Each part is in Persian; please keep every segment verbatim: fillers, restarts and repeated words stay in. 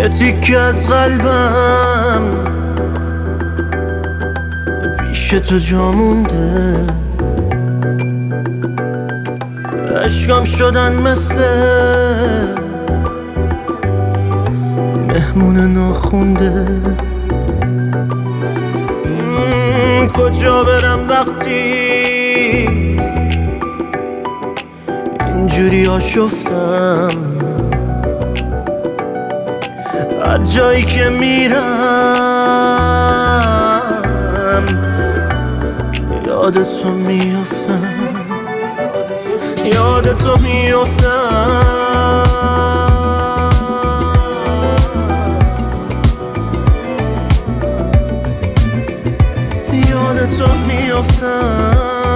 یه تیکه از قلبم پیش تو جا مونده، عشقم شدن مثل مهمون ناخونده. کجا برم وقتی اینجوری آشفتم؟ هر جایی که میرم یاد تو میافتم، یاد تو میافتم، یاد تو میافتم،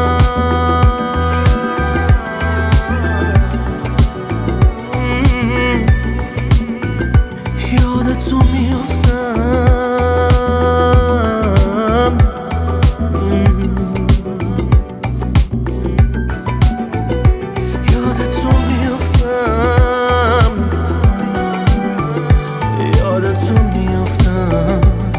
یاد تو میافتم، یاد تو میافتم، یاد تو میافتم.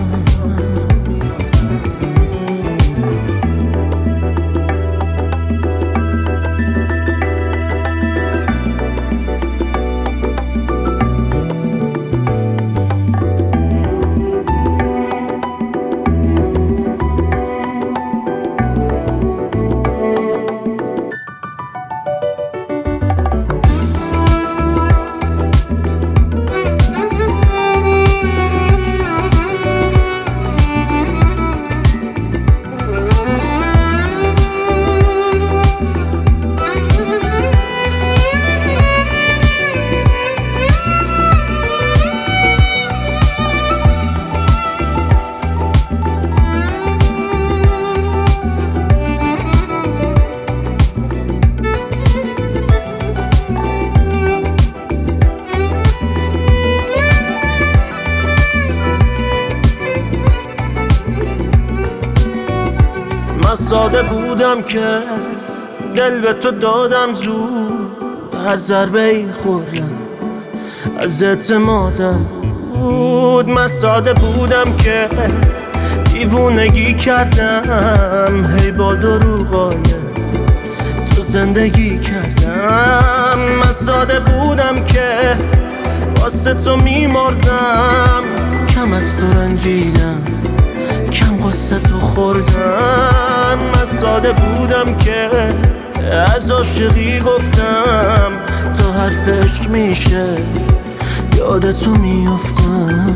من ساده بودم که دل به تو دادم زود، هر ضربه ای خوردم از اعتمادم بود. من ساده بودم که دیوونگی کردم، هی با دروغای تو زندگی کردم. من ساده بودم که واسه تو میمردم، کم از تو رنجیدم، کم قصه تو خوردم. من ساده بودم که از عاشقی گفتم، تا حرف عشق میشه یاد تو میافتم،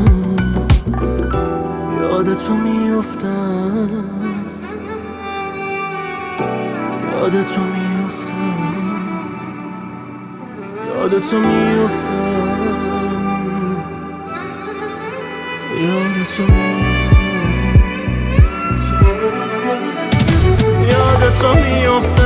یاد تو میافتم، یاد تو میافتم، یاد تو میافتم، یاد تو میافتم، یاد تو میافتم.